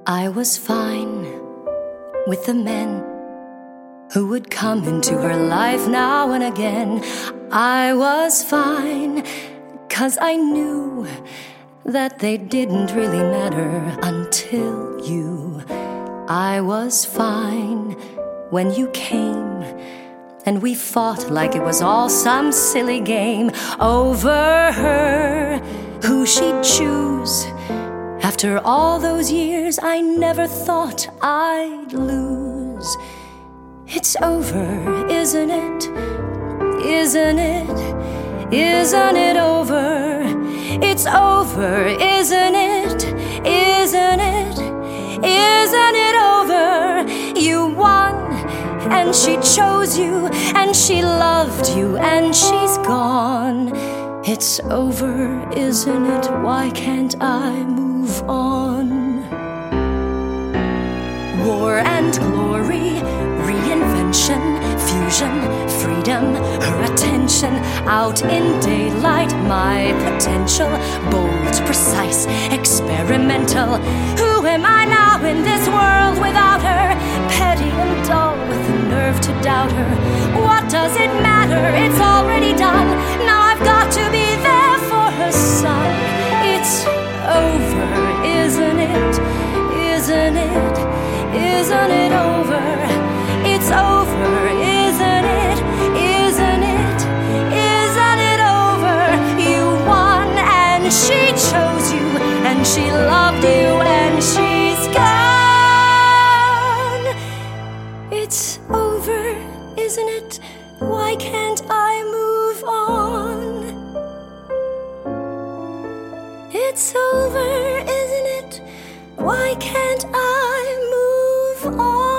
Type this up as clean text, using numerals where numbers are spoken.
I was fine with the men who would come into her life now and again. I was fine, 'cause I knew that they didn't really matter until you. I was fine when you came, and we fought like it was all some silly game over her, who she'd choose. After all those years, I never thought I'd lose. It's over, isn't it? Isn't it? Isn't it over? It's over, isn't it? Isn't it? Isn't it over? You won, and she chose you, and she loved you, and she's gone. It's over, isn't it? Why can't I move on? War and glory, reinvention, fusion, freedom, her attention, out in daylight, my potential, bold, precise, experimental. Who am I now in this world without her? Petty and dull, with the nerve to doubt her. What does it matter? It's already done. Now I've got to be there for her son. It's over, isn't it? Isn't it? Isn't it over? It's over, isn't it? Isn't it? Isn't it over? You won, and she chose you, and she loved you, and she's gone. It's over, isn't it? Why can't I move on? It's over, isn't it? Why can't I move on?